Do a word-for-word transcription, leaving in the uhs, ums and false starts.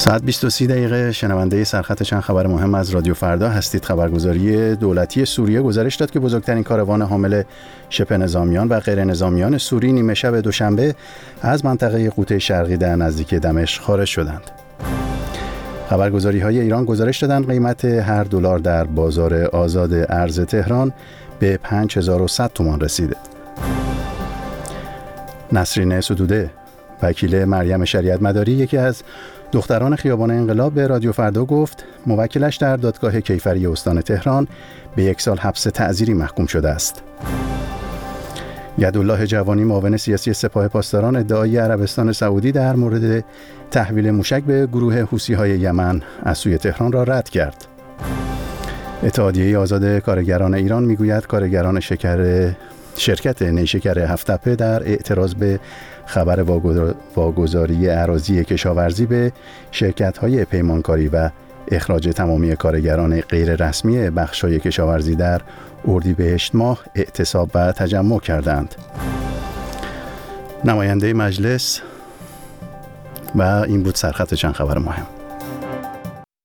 ساعت بیست و سه دقیقه شنونده سرخط چند خبر مهم از رادیو فردا هستید. خبرگزاری دولتی سوریه گزارش داد که بزرگترین کاروان حامل شبه نظامیان و غیر نظامیان سوری نیمه شب دوشنبه از منطقه قوطه شرقی در نزدیک دمشق خارج شدند. خبرگزاری‌های ایران گزارش دادند قیمت هر دلار در بازار آزاد ارز تهران به پنج هزار و صد تومان رسیده. نسرین ستوده، وکیل مریم شریعت مداری، یکی از دختران خیابان انقلاب، به رادیو فردا گفت موکلش در دادگاه کیفری استان تهران به یک سال حبس تعزیری محکوم شده است. یدالله جوانی، معاون سیاسی سپاه پاسداران، ادعای عربستان سعودی در مورد تحویل موشک به گروه حوثی‌های یمن از سوی تهران را رد کرد. اتحادیه آزاد کارگران ایران میگوید کارگران شکر شرکت نیشکر هفت‌تپه در اعتراض به خبر واگذاری اراضی کشاورزی به شرکت‌های پیمانکاری و اخراج تمامی کارگران غیر رسمی بخش‌های کشاورزی در اردیبهشت ماه اعتصاب و تجمع کردند. نماینده مجلس و این بود سرخط چند خبر مهم.